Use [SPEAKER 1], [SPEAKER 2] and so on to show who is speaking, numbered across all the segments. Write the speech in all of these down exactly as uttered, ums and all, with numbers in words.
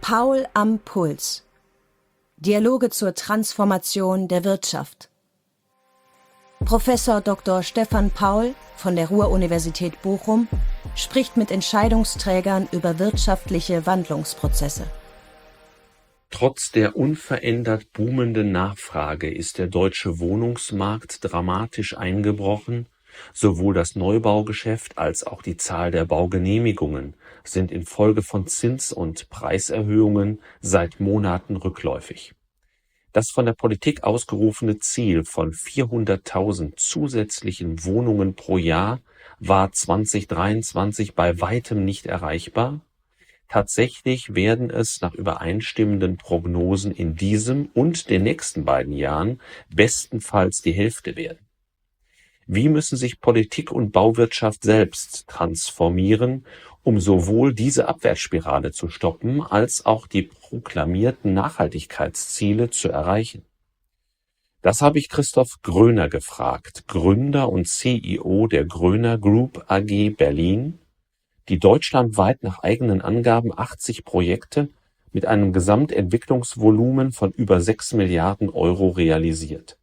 [SPEAKER 1] Paul am Puls. Dialoge zur Transformation der Wirtschaft. Professor Doktor Stefan Paul von der Ruhr-Universität Bochum spricht mit Entscheidungsträgern über wirtschaftliche Wandlungsprozesse.
[SPEAKER 2] Trotz der unverändert boomenden Nachfrage ist der deutsche Wohnungsmarkt dramatisch eingebrochen. Sowohl das Neubaugeschäft als auch die Zahl der Baugenehmigungen sind infolge von Zins- und Preiserhöhungen seit Monaten rückläufig. Das von der Politik ausgerufene Ziel von vierhunderttausend zusätzlichen Wohnungen pro Jahr war zwanzig dreiundzwanzig bei weitem nicht erreichbar. Tatsächlich werden es nach übereinstimmenden Prognosen in diesem und den nächsten beiden Jahren bestenfalls die Hälfte werden. Wie müssen sich Politik und Bauwirtschaft selbst transformieren, um sowohl diese Abwärtsspirale zu stoppen, als auch die proklamierten Nachhaltigkeitsziele zu erreichen? Das habe ich Christoph Gröner gefragt, Gründer und C E O der Gröner Group A G Berlin, die deutschlandweit nach eigenen Angaben achtzig Projekte mit einem Gesamtentwicklungsvolumen von über sechs Milliarden Euro realisiert.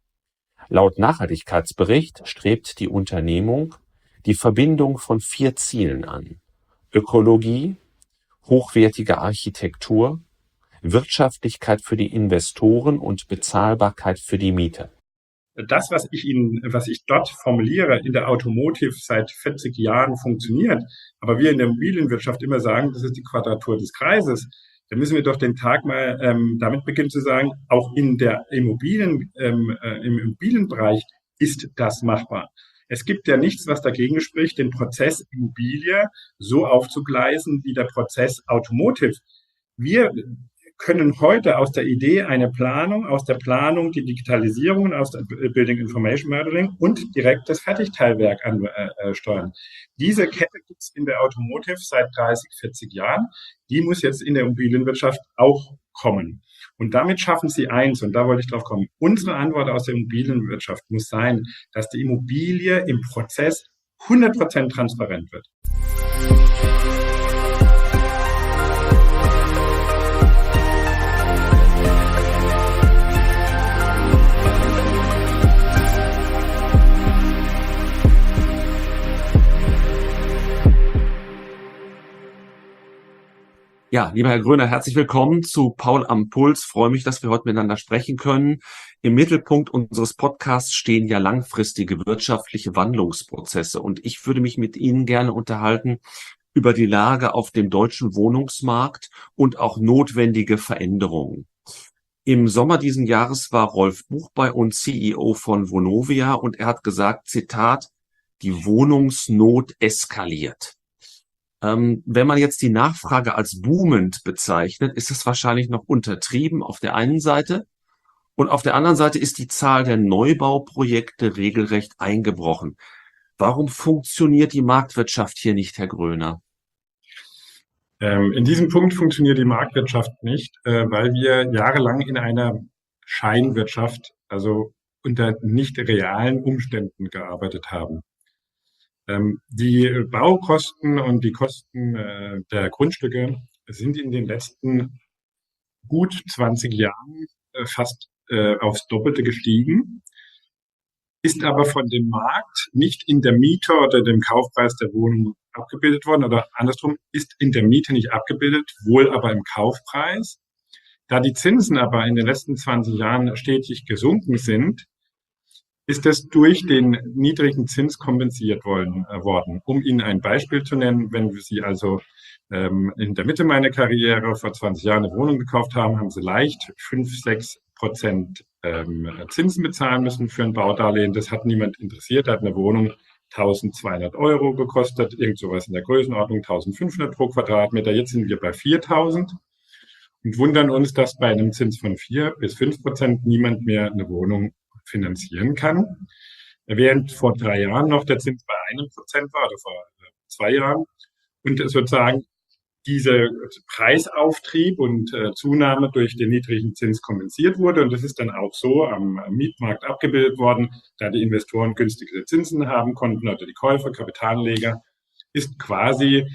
[SPEAKER 2] Laut Nachhaltigkeitsbericht strebt die Unternehmung die Verbindung von vier Zielen an: Ökologie, hochwertige Architektur, Wirtschaftlichkeit für die Investoren und Bezahlbarkeit für die Mieter.
[SPEAKER 3] Das, was ich Ihnen, was ich dort formuliere, in der Automotive seit vierzig Jahren funktioniert, aber wir in der Immobilienwirtschaft immer sagen, das ist die Quadratur des Kreises. Da müssen wir doch den Tag mal ähm, damit beginnen zu sagen, auch in der Immobilien, ähm, äh, im Immobilienbereich ist das machbar. Es gibt ja nichts, was dagegen spricht, den Prozess Immobilie so aufzugleisen wie der Prozess Automotive. Wir können heute aus der Idee eine Planung, aus der Planung die Digitalisierung, aus der Building Information Modeling und direkt das Fertigteilwerk ansteuern. Diese Kette gibt es in der Automotive seit dreißig, vierzig Jahren. Die muss jetzt in der Immobilienwirtschaft auch kommen. Und damit schaffen sie eins, und da wollte ich drauf kommen. Unsere Antwort aus der Immobilienwirtschaft muss sein, dass die Immobilie im Prozess hundert Prozent transparent wird.
[SPEAKER 2] Ja, lieber Herr Gröner, herzlich willkommen zu Paul am Puls. Ich freue mich, dass wir heute miteinander sprechen können. Im Mittelpunkt unseres Podcasts stehen ja langfristige wirtschaftliche Wandlungsprozesse. Und ich würde mich mit Ihnen gerne unterhalten über die Lage auf dem deutschen Wohnungsmarkt und auch notwendige Veränderungen. Im Sommer diesen Jahres war Rolf Buch bei uns, C E O von Vonovia, und er hat gesagt, Zitat, die Wohnungsnot eskaliert. Ähm, wenn man jetzt die Nachfrage als boomend bezeichnet, ist es wahrscheinlich noch untertrieben auf der einen Seite. Und auf der anderen Seite ist die Zahl der Neubauprojekte regelrecht eingebrochen. Warum funktioniert die Marktwirtschaft hier nicht, Herr Gröner?
[SPEAKER 3] Ähm, in diesem Punkt funktioniert die Marktwirtschaft nicht, äh, weil wir jahrelang in einer Scheinwirtschaft, also unter nicht realen Umständen gearbeitet haben. Ähm, die Baukosten und die Kosten äh, der Grundstücke sind in den letzten gut zwanzig Jahren äh, fast äh, aufs Doppelte gestiegen, ist aber von dem Markt nicht in der Miete oder dem Kaufpreis der Wohnung abgebildet worden, oder andersrum, ist in der Miete nicht abgebildet, wohl aber im Kaufpreis. Da die Zinsen aber in den letzten zwanzig Jahren stetig gesunken sind, ist es durch den niedrigen Zins kompensiert worden, äh, worden. Um Ihnen ein Beispiel zu nennen, wenn Sie also ähm, in der Mitte meiner Karriere vor zwanzig Jahren eine Wohnung gekauft haben, haben Sie leicht fünf, sechs Prozent ähm, Zinsen bezahlen müssen für ein Baudarlehen. Das hat niemand interessiert. Da hat eine Wohnung tausendzweihundert Euro gekostet, irgend sowas in der Größenordnung, eintausendfünfhundert pro Quadratmeter. Jetzt sind wir bei viertausend und wundern uns, dass bei einem Zins von vier bis fünf Prozent niemand mehr eine Wohnung finanzieren kann, während vor drei Jahren noch der Zins bei einem Prozent war, oder vor zwei Jahren. Und sozusagen dieser Preisauftrieb und äh, Zunahme durch den niedrigen Zins kompensiert wurde. Und das ist dann auch so am, am Mietmarkt abgebildet worden, da die Investoren günstige Zinsen haben konnten oder die Käufer, Kapitalanleger, ist quasi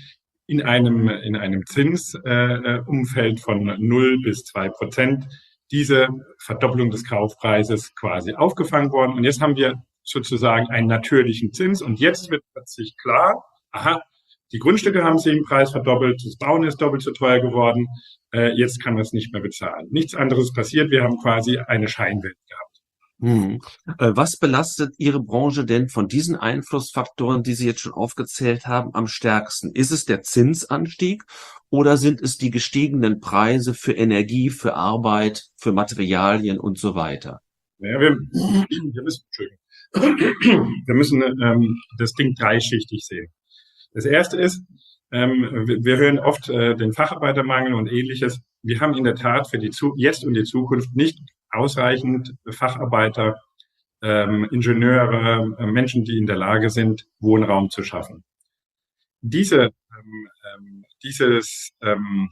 [SPEAKER 3] in einem, in einem Zinsumfeld äh, von null bis zwei Prozent diese Verdoppelung des Kaufpreises quasi aufgefangen worden. Und jetzt haben wir sozusagen einen natürlichen Zins. Und jetzt wird plötzlich klar, aha, die Grundstücke haben sich im Preis verdoppelt, das Bauen ist doppelt so teuer geworden, äh, jetzt kann man es nicht mehr bezahlen. Nichts anderes passiert, wir haben quasi eine Scheinwelt gehabt.
[SPEAKER 2] Hm. Äh, was belastet Ihre Branche denn von diesen Einflussfaktoren, die Sie jetzt schon aufgezählt haben, am stärksten? Ist es der Zinsanstieg oder sind es die gestiegenen Preise für Energie, für Arbeit, für Materialien und so weiter?
[SPEAKER 3] Ja, wir, wir müssen, wir müssen ähm, das Ding dreischichtig sehen. Das erste ist, ähm, wir, wir hören oft äh, den Facharbeitermangel und ähnliches. Wir haben in der Tat für die Zu- jetzt und die Zukunft nicht ausreichend Facharbeiter, ähm, Ingenieure, äh, Menschen, die in der Lage sind, Wohnraum zu schaffen. Diese, ähm, ähm, dieses ähm,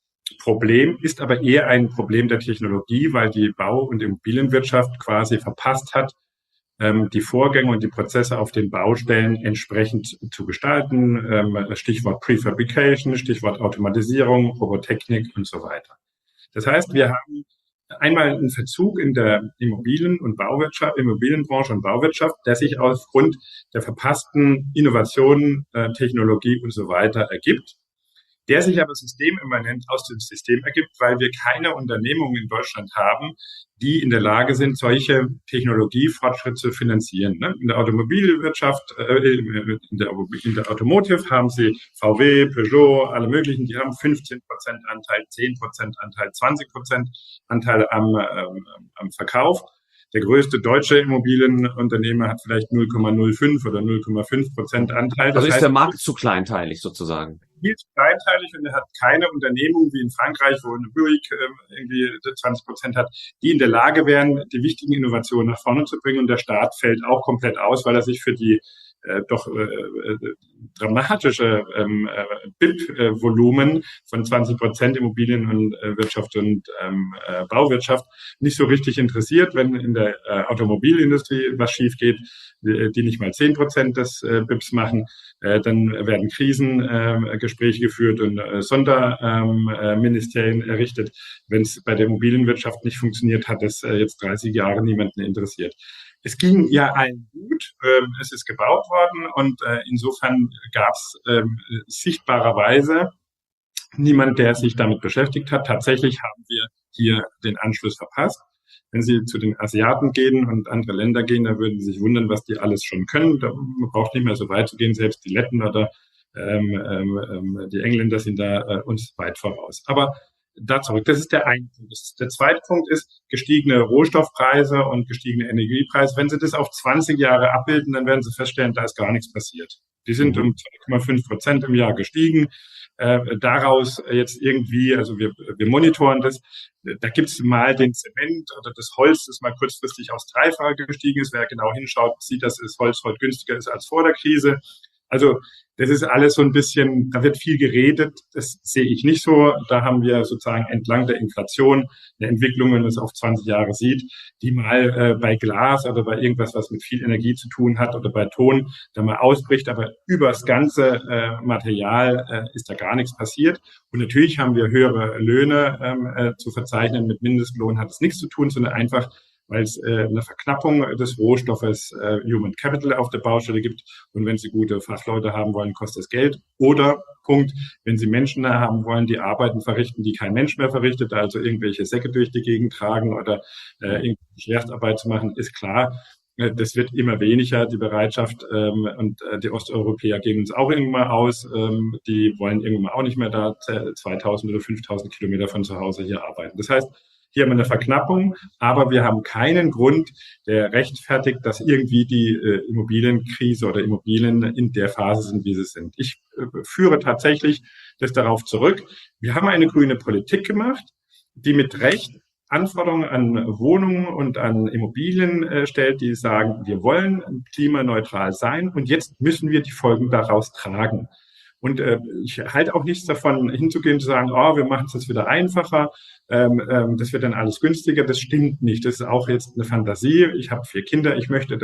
[SPEAKER 3] Problem ist aber eher ein Problem der Technologie, weil die Bau- und Immobilienwirtschaft quasi verpasst hat, ähm, die Vorgänge und die Prozesse auf den Baustellen entsprechend zu gestalten. Ähm, Stichwort Prefabrication, Stichwort Automatisierung, Robotechnik und so weiter. Das heißt, wir haben einmal einen Verzug in der Immobilien- und Bauwirtschaft, Immobilienbranche und Bauwirtschaft, der sich aufgrund der verpassten Innovationen, äh, Technologie und so weiter ergibt, der sich aber systemimmanent aus dem System ergibt, weil wir keine Unternehmungen in Deutschland haben, die in der Lage sind, solche Technologiefortschritte zu finanzieren. Ne? In der Automobilwirtschaft, äh, in, der, in der Automotive haben sie V W, Peugeot, alle möglichen, die haben fünfzehn Prozent Anteil, zehn Prozent Anteil, zwanzig Prozent Anteil am, ähm, am Verkauf. Der größte deutsche Immobilienunternehmer hat vielleicht null Komma null fünf oder null Komma fünf Prozent Anteil. Das
[SPEAKER 2] also ist
[SPEAKER 3] heißt,
[SPEAKER 2] der Markt zu kleinteilig sozusagen?
[SPEAKER 3] Viel zu kleinteilig und er hat keine Unternehmung wie in Frankreich, wo eine Buick äh, irgendwie zwanzig Prozent hat, die in der Lage wären, die wichtigen Innovationen nach vorne zu bringen. Und der Staat fällt auch komplett aus, weil er sich für die äh, doch äh, äh, dramatische ähm, äh, B I P-Volumen von zwanzig Prozent Immobilien- und äh, Wirtschaft und ähm, äh, Bauwirtschaft nicht so richtig interessiert. Wenn in der äh, Automobilindustrie was schief geht, die, die nicht mal zehn Prozent des äh, B I Ps machen, äh, dann werden Krisengespräche äh, geführt und äh, Sonderministerien ähm, äh, errichtet. Wenn es bei der Immobilienwirtschaft nicht funktioniert, hat es äh, jetzt dreißig Jahre niemanden interessiert. Es ging ja allen gut, ähm, es ist gebaut worden und äh, insofern gab es ähm, sichtbarerweise niemand, der sich damit beschäftigt hat. Tatsächlich haben wir hier den Anschluss verpasst. Wenn Sie zu den Asiaten gehen und andere Länder gehen, dann würden Sie sich wundern, was die alles schon können. Da, man braucht nicht mehr so weit zu gehen, selbst die Letten oder ähm, ähm, die Engländer sind da äh, uns weit voraus. Aber da zurück, das ist der eine Punkt. Der zweite Punkt ist gestiegene Rohstoffpreise und gestiegene Energiepreise. Wenn Sie das auf zwanzig Jahre abbilden, dann werden Sie feststellen, da ist gar nichts passiert. Die sind um zwei Komma fünf Prozent im Jahr gestiegen. Äh, daraus jetzt irgendwie, also wir, wir monitoren das, da gibt's mal den Zement oder das Holz, das mal kurzfristig aufs Dreifache gestiegen ist. Wer genau hinschaut, sieht, dass das Holz heute günstiger ist als vor der Krise. Also das ist alles so ein bisschen, da wird viel geredet, das sehe ich nicht so. Da haben wir sozusagen entlang der Inflation eine Entwicklung, wenn man es auf zwanzig Jahre sieht, die mal äh, bei Glas oder bei irgendwas, was mit viel Energie zu tun hat oder bei Ton, da mal ausbricht. Aber über das ganze äh, Material äh, ist da gar nichts passiert. Und natürlich haben wir höhere Löhne ähm, äh, zu verzeichnen. Mit Mindestlohn hat es nichts zu tun, sondern einfach, weil es äh, eine Verknappung des Rohstoffes äh, Human Capital auf der Baustelle gibt. Und wenn Sie gute Fachleute haben wollen, kostet es Geld. Oder, Punkt, wenn Sie Menschen haben wollen, die Arbeiten verrichten, die kein Mensch mehr verrichtet, also irgendwelche Säcke durch die Gegend tragen oder äh, irgendwelche Schwerstarbeit zu machen, ist klar, äh, das wird immer weniger, die Bereitschaft. Ähm, und äh, die Osteuropäer gehen uns auch irgendwann mal aus. Ähm, die wollen irgendwann mal auch nicht mehr da zweitausend oder fünftausend Kilometer von zu Hause hier arbeiten. Das heißt, hier haben wir eine Verknappung, aber wir haben keinen Grund, der rechtfertigt, dass irgendwie die äh, Immobilienkrise oder Immobilien in der Phase sind, wie sie sind. Ich äh, führe tatsächlich das darauf zurück. Wir haben eine grüne Politik gemacht, die mit Recht Anforderungen an Wohnungen und an Immobilien äh, stellt, die sagen, wir wollen klimaneutral sein und jetzt müssen wir die Folgen daraus tragen. Und äh, ich halte auch nichts davon, hinzugehen zu sagen, oh, wir machen es jetzt wieder einfacher, ähm, ähm, das wird dann alles günstiger. Das stimmt nicht. Das ist auch jetzt eine Fantasie. Ich habe vier Kinder, ich möchte, dass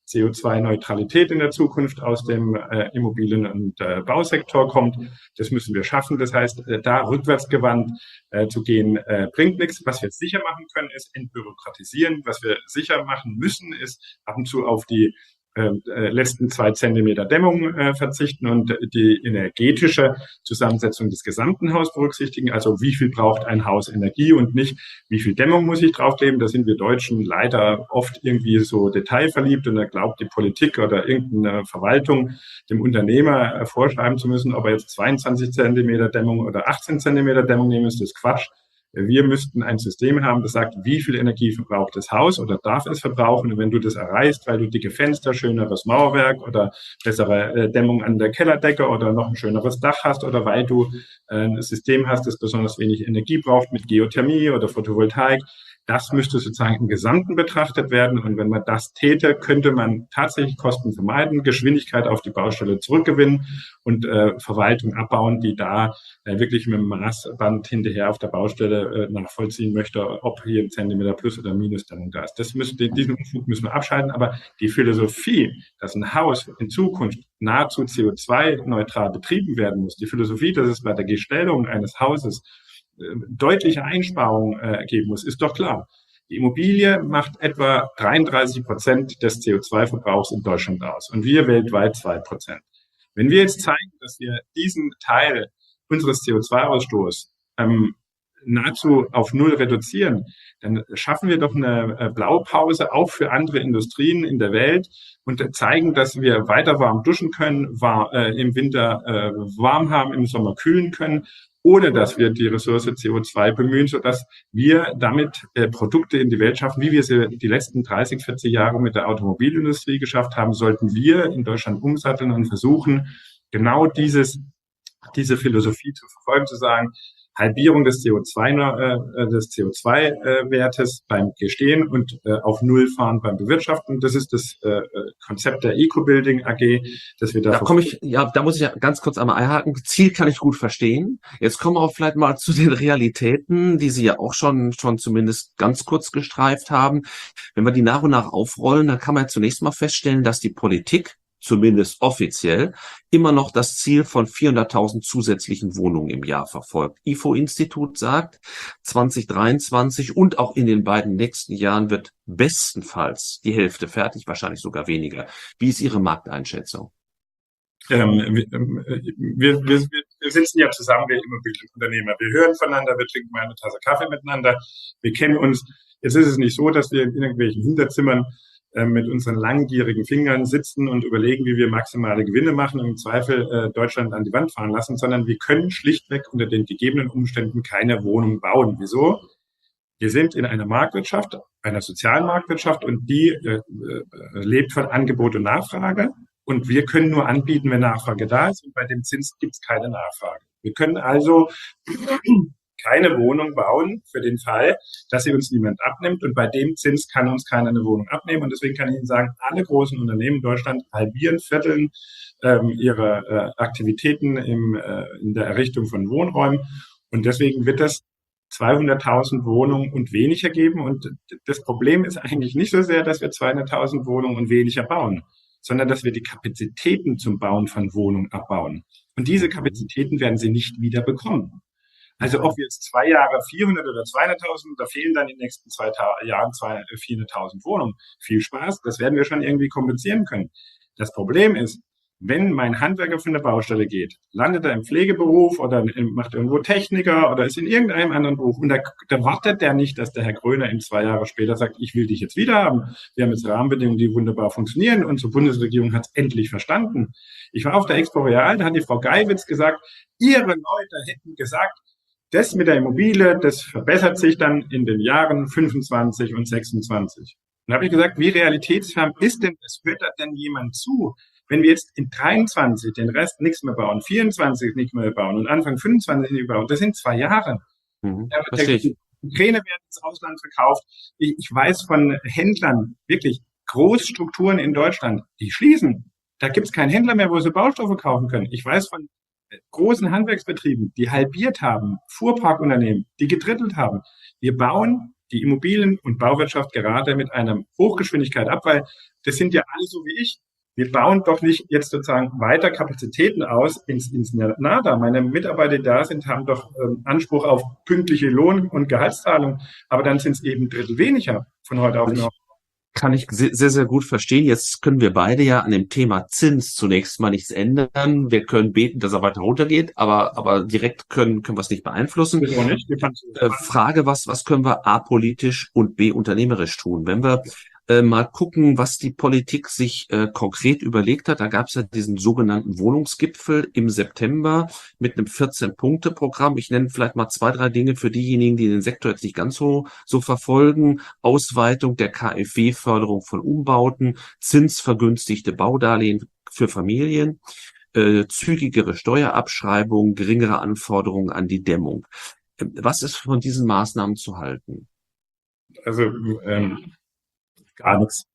[SPEAKER 3] C O zwei Neutralität in der Zukunft aus dem äh, Immobilien- und äh, Bausektor kommt. Das müssen wir schaffen. Das heißt, äh, da rückwärtsgewandt äh, zu gehen, äh, bringt nichts. Was wir sicher machen können, ist entbürokratisieren. Was wir sicher machen müssen, ist ab und zu auf die äh, letzten zwei Zentimeter Dämmung äh, verzichten und die energetische Zusammensetzung des gesamten Hauses berücksichtigen. Also wie viel braucht ein Haus Energie und nicht, wie viel Dämmung muss ich draufkleben. Da sind wir Deutschen leider oft irgendwie so detailverliebt und da glaubt die Politik oder irgendeine Verwaltung dem Unternehmer äh, vorschreiben zu müssen, ob er jetzt zweiundzwanzig Zentimeter Dämmung oder achtzehn Zentimeter Dämmung nehmen, ist das Quatsch. Wir müssten ein System haben, das sagt, wie viel Energie verbraucht das Haus oder darf es verbrauchen. Und wenn du das erreichst, weil du dicke Fenster, schöneres Mauerwerk oder bessere Dämmung an der Kellerdecke oder noch ein schöneres Dach hast oder weil du ein System hast, das besonders wenig Energie braucht mit Geothermie oder Photovoltaik, das müsste sozusagen im Gesamten betrachtet werden. Und wenn man das täte, könnte man tatsächlich Kosten vermeiden, Geschwindigkeit auf die Baustelle zurückgewinnen und äh, Verwaltung abbauen, die da äh, wirklich mit dem Maßband hinterher auf der Baustelle äh, nachvollziehen möchte, ob hier ein Zentimeter Plus oder Minus Dämmung da ist. Das müsste, diesen Unfug müssen wir abschalten. Aber die Philosophie, dass ein Haus in Zukunft nahezu C O zwei neutral betrieben werden muss, die Philosophie, dass es bei der Gestellung eines Hauses deutliche Einsparungen äh, geben muss, ist doch klar. Die Immobilie macht etwa dreiunddreißig Prozent des C O zwei Verbrauchs in Deutschland aus und wir weltweit zwei Prozent. Wenn wir jetzt zeigen, dass wir diesen Teil unseres C O zwei Ausstoßes ähm, nahezu auf Null reduzieren, dann schaffen wir doch eine äh, Blaupause auch für andere Industrien in der Welt und äh, zeigen, dass wir weiter warm duschen können, war, äh, im Winter äh, warm haben, im Sommer kühlen können, ohne dass wir die Ressource C O zwei bemühen, sodass wir damit äh, Produkte in die Welt schaffen, wie wir sie die letzten dreißig, vierzig Jahre mit der Automobilindustrie geschafft haben, sollten wir in Deutschland umsatteln und versuchen, genau dieses, diese Philosophie zu verfolgen, zu sagen, Halbierung des C O zwei, äh, des C O zwei Wertes beim Gestehen und äh, auf Null fahren beim Bewirtschaften. Das ist das äh, Konzept der Eco-Building A G, dass wir da.
[SPEAKER 2] Da komme ich, ja, da muss ich ja ganz kurz einmal einhaken. Ziel kann ich gut verstehen. Jetzt kommen wir auch vielleicht mal zu den Realitäten, die Sie ja auch schon, schon zumindest ganz kurz gestreift haben. Wenn wir die nach und nach aufrollen, dann kann man ja zunächst mal feststellen, dass die Politik zumindest offiziell, immer noch das Ziel von vierhunderttausend zusätzlichen Wohnungen im Jahr verfolgt. I F O-Institut sagt, zwanzig dreiundzwanzig und auch in den beiden nächsten Jahren wird bestenfalls die Hälfte fertig, wahrscheinlich sogar weniger. Wie ist Ihre Markteinschätzung?
[SPEAKER 3] Ähm, wir, wir, wir, wir sitzen ja zusammen, wir Immobilienunternehmer. Wir hören voneinander, wir trinken mal eine Tasse Kaffee miteinander. Wir kennen uns. Jetzt ist es nicht so, dass wir in irgendwelchen Hinterzimmern mit unseren langgierigen Fingern sitzen und überlegen, wie wir maximale Gewinne machen und im Zweifel äh, Deutschland an die Wand fahren lassen, sondern wir können schlichtweg unter den gegebenen Umständen keine Wohnung bauen. Wieso? Wir sind in einer Marktwirtschaft, einer sozialen Marktwirtschaft und die äh, äh, lebt von Angebot und Nachfrage und wir können nur anbieten, wenn Nachfrage da ist und bei dem Zins gibt es keine Nachfrage. Wir können also keine Wohnung bauen für den Fall, dass sie uns niemand abnimmt. Und bei dem Zins kann uns keiner eine Wohnung abnehmen. Und deswegen kann ich Ihnen sagen, alle großen Unternehmen in Deutschland halbieren, vierteln ähm, ihre äh, Aktivitäten im, äh, in der Errichtung von Wohnräumen. Und deswegen wird es zweihunderttausend Wohnungen und weniger geben. Und das Problem ist eigentlich nicht so sehr, dass wir zweihunderttausend Wohnungen und weniger bauen, sondern dass wir die Kapazitäten zum Bauen von Wohnungen abbauen. Und diese Kapazitäten werden Sie nicht wieder bekommen. Also ob wir jetzt zwei Jahre vierhundert oder zweihunderttausend, da fehlen dann in den nächsten zwei Ta- Jahren vierhunderttausend Wohnungen. Viel Spaß, das werden wir schon irgendwie kompensieren können. Das Problem ist, wenn mein Handwerker von der Baustelle geht, landet er im Pflegeberuf oder macht irgendwo Techniker oder ist in irgendeinem anderen Beruf und da, da wartet der nicht, dass der Herr Gröner ihm zwei Jahre später sagt, ich will dich jetzt wieder haben. Wir haben jetzt Rahmenbedingungen, die wunderbar funktionieren. Unsere Bundesregierung hat es endlich verstanden. Ich war auf der Expo Real, da hat die Frau Geiwitz gesagt, ihre Leute hätten gesagt, das mit der Immobilie, das verbessert sich dann in den Jahren fünfundzwanzig und sechsundzwanzig. Und da habe ich gesagt, wie realitätsfern ist denn das? Hört da denn jemand zu? Wenn wir jetzt in dreiundzwanzig den Rest nichts mehr bauen, vierundzwanzig nicht mehr bauen und Anfang fünfundzwanzig nicht mehr bauen, das sind zwei Jahre.
[SPEAKER 2] Mhm,
[SPEAKER 3] ja,
[SPEAKER 2] verstehe ich.
[SPEAKER 3] Kräne werden ins Ausland verkauft. Ich, ich weiß von Händlern, wirklich Großstrukturen in Deutschland, die schließen. Da gibt es keinen Händler mehr, wo sie Baustoffe kaufen können. Ich weiß von großen Handwerksbetrieben, die halbiert haben, Fuhrparkunternehmen, die gedrittelt haben. Wir bauen die Immobilien- und Bauwirtschaft gerade mit einer Hochgeschwindigkeit ab, weil das sind ja alle so wie ich. Wir bauen doch nicht jetzt sozusagen weiter Kapazitäten aus ins, ins Nada. Meine Mitarbeiter, die da sind, haben doch ähm, Anspruch auf pünktliche Lohn- und Gehaltszahlung, aber dann sind es eben ein Drittel weniger von heute auf morgen.
[SPEAKER 2] Kann ich sehr, sehr gut verstehen. Jetzt können wir beide ja an dem Thema Zins zunächst mal nichts ändern. Wir können beten, dass er weiter runtergeht, aber, aber direkt können, können wir es nicht beeinflussen.
[SPEAKER 3] Das auch nicht.
[SPEAKER 2] Äh, Frage, was, was können wir apolitisch und b unternehmerisch tun? Wenn wir äh, mal gucken, was die Politik sich äh, konkret überlegt hat, da gab es ja diesen sogenannten Wohnungsgipfel im September mit einem vierzehn-Punkte-Programm. Ich nenne vielleicht mal zwei, drei Dinge für diejenigen, die den Sektor jetzt nicht ganz so, so verfolgen. Ausweitung der K f W-Förderung von Umbauten, zinsvergünstigte Baudarlehen für Familien, äh, zügigere Steuerabschreibung, geringere Anforderungen an die Dämmung. Äh, Was ist von diesen Maßnahmen zu halten?
[SPEAKER 3] Also ähm, gar nichts.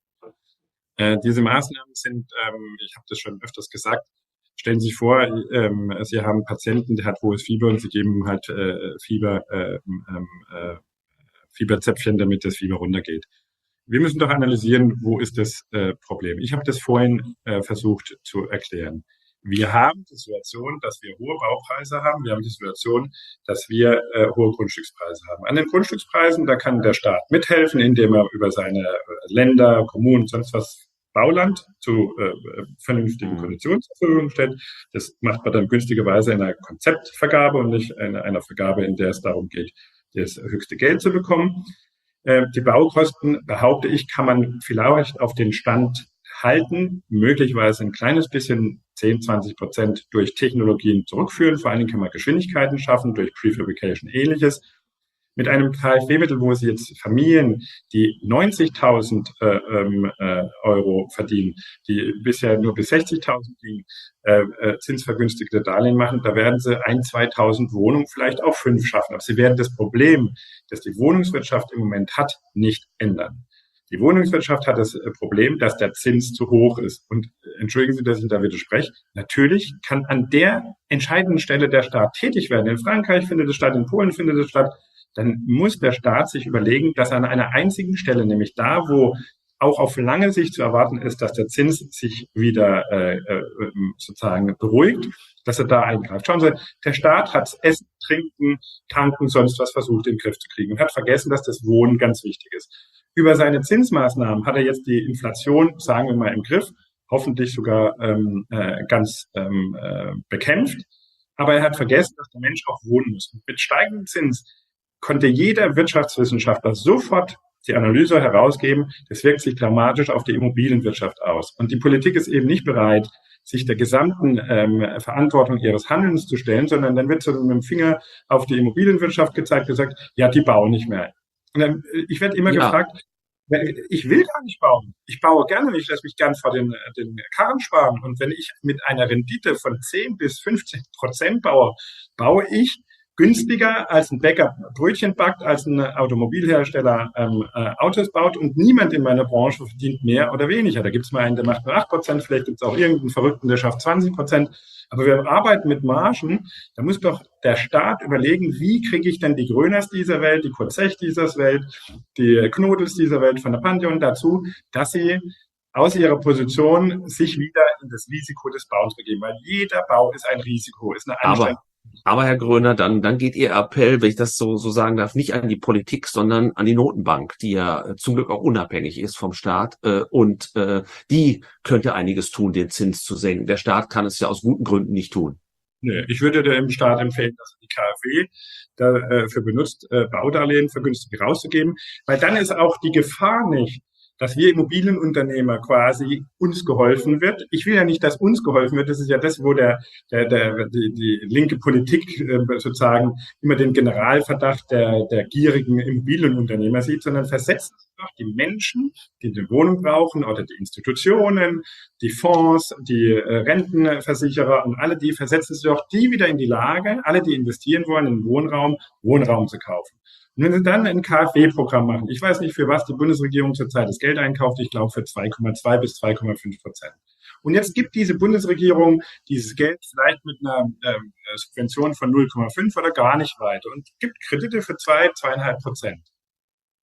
[SPEAKER 3] Äh, diese Maßnahmen sind, ähm, ich habe das schon öfters gesagt, stellen Sie sich vor, ähm, Sie haben einen Patienten, der hat hohes Fieber und Sie geben halt äh, Fieber, äh, ähm, äh, Fieberzäpfchen, damit das Fieber runtergeht. Wir müssen doch analysieren, wo ist das äh, Problem. Ich habe das vorhin äh, versucht zu erklären. Wir haben die Situation, dass wir hohe Baupreise haben. Wir haben die Situation, dass wir äh, hohe Grundstückspreise haben. An den Grundstückspreisen, da kann der Staat mithelfen, indem er über seine äh, Länder, Kommunen, sonst was Bauland zu äh, vernünftigen Konditionen zur Verfügung stellt. Das macht man dann günstigerweise in einer Konzeptvergabe und nicht in einer Vergabe, in der es darum geht, das höchste Geld zu bekommen. Äh, die Baukosten, behaupte ich, kann man vielleicht auf den Stand halten, möglicherweise ein kleines bisschen, zehn, zwanzig Prozent durch Technologien zurückführen. Vor allen Dingen kann man Geschwindigkeiten schaffen durch Prefabrication, ähnliches. Mit einem K f W-Mittel, wo Sie jetzt Familien, die neunzigtausend äh, äh, Euro verdienen, die bisher nur bis sechzigtausend gingen, äh, äh, zinsvergünstigte Darlehen machen, da werden Sie ein, zweitausend Wohnungen, vielleicht auch fünf schaffen. Aber Sie werden das Problem, das die Wohnungswirtschaft im Moment hat, nicht ändern. Die Wohnungswirtschaft hat das Problem, dass der Zins zu hoch ist. Und entschuldigen Sie, dass ich da widerspreche. Natürlich kann an der entscheidenden Stelle der Staat tätig werden. In Frankreich findet es statt, in Polen findet es statt. Dann muss der Staat sich überlegen, dass er an einer einzigen Stelle, nämlich da, wo auch auf lange Sicht zu erwarten ist, dass der Zins sich wieder äh, sozusagen beruhigt, dass er da eingreift. Schauen Sie, der Staat hat Essen, Trinken, Tanken, sonst was versucht, in den Griff zu kriegen und hat vergessen, dass das Wohnen ganz wichtig ist. Über seine Zinsmaßnahmen hat er jetzt die Inflation, sagen wir mal, im Griff, hoffentlich sogar ähm, äh, ganz ähm, äh, bekämpft. Aber er hat vergessen, dass der Mensch auch wohnen muss. Und mit steigendem Zins konnte jeder Wirtschaftswissenschaftler sofort die Analyse herausgeben, das wirkt sich dramatisch auf die Immobilienwirtschaft aus. Und die Politik ist eben nicht bereit, sich der gesamten ähm, Verantwortung ihres Handelns zu stellen, sondern dann wird so mit dem Finger auf die Immobilienwirtschaft gezeigt, gesagt, ja, die bauen nicht mehr. Und dann, ich werde immer ja. gefragt, ich will gar nicht bauen. Ich baue gerne, ich lasse mich gern vor den, den Karren sparen. Und wenn ich mit einer Rendite von zehn bis fünfzehn Prozent baue, baue ich günstiger als ein Bäcker Brötchen backt, als ein Automobilhersteller ähm, äh, Autos baut und niemand in meiner Branche verdient mehr oder weniger. Da gibt es mal einen, der macht nur acht Prozent, vielleicht gibt es auch irgendeinen Verrückten, der schafft zwanzig Prozent. Aber wir arbeiten mit Margen, da muss doch der Staat überlegen, wie kriege ich denn die Gröners dieser Welt, die Kurzech dieser Welt, die Knodels dieser Welt von der Pantheon dazu, dass sie aus ihrer Position sich wieder in das Risiko des Bauens begeben. Weil jeder Bau ist ein Risiko, ist eine Anstrengung.
[SPEAKER 2] Aber Aber Herr Gröner, dann, dann geht Ihr Appell, wenn ich das so, so sagen darf, nicht an die Politik, sondern an die Notenbank, die ja zum Glück auch unabhängig ist vom Staat. Äh, und äh, die könnte einiges tun, den Zins zu senken. Der Staat kann es ja aus guten Gründen nicht tun.
[SPEAKER 3] Nee, ich würde dem Staat empfehlen, dass die K f W dafür benutzt, äh, Baudarlehen vergünstigt rauszugeben, weil dann ist auch die Gefahr nicht, dass wir Immobilienunternehmer quasi uns geholfen wird. Ich will ja nicht, dass uns geholfen wird. Das ist ja das, wo der, der, der die, die linke Politik äh, sozusagen immer den Generalverdacht der, der gierigen Immobilienunternehmer sieht, sondern versetzt doch die Menschen, die eine Wohnung brauchen, oder die Institutionen, die Fonds, die äh, Rentenversicherer und alle die, versetzen sie doch die wieder in die Lage, alle, die investieren wollen in Wohnraum, Wohnraum zu kaufen. Und wenn Sie dann ein K f W-Programm machen, ich weiß nicht, für was die Bundesregierung zurzeit das Geld einkauft, ich glaube für zwei Komma zwei bis zwei Komma fünf Prozent. Und jetzt gibt diese Bundesregierung dieses Geld vielleicht mit einer äh, Subvention von null Komma fünf oder gar nicht weiter und gibt Kredite für zwei, zweieinhalb Prozent.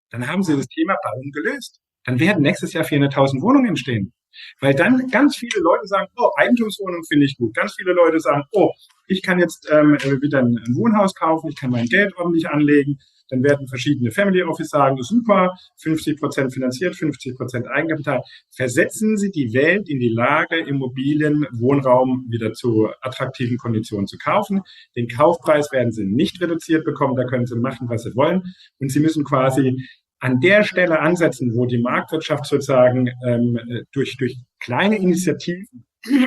[SPEAKER 3] dann haben Sie das Thema Bauen gelöst. Dann werden nächstes Jahr vierhunderttausend Wohnungen entstehen. Weil dann ganz viele Leute sagen, oh, Eigentumswohnung finde ich gut. Ganz viele Leute sagen, oh, ich kann jetzt ähm, wieder ein, ein Wohnhaus kaufen, ich kann mein Geld ordentlich anlegen. Dann werden verschiedene Family Office sagen, super, fünfzig Prozent finanziert, fünfzig Prozent Eigenkapital. Versetzen Sie die Welt in die Lage, Immobilien, Wohnraum wieder zu attraktiven Konditionen zu kaufen. Den Kaufpreis werden Sie nicht reduziert bekommen, da können Sie machen, was Sie wollen. Und Sie müssen quasi an der Stelle ansetzen, wo die Marktwirtschaft sozusagen ähm, durch, durch kleine Initiativen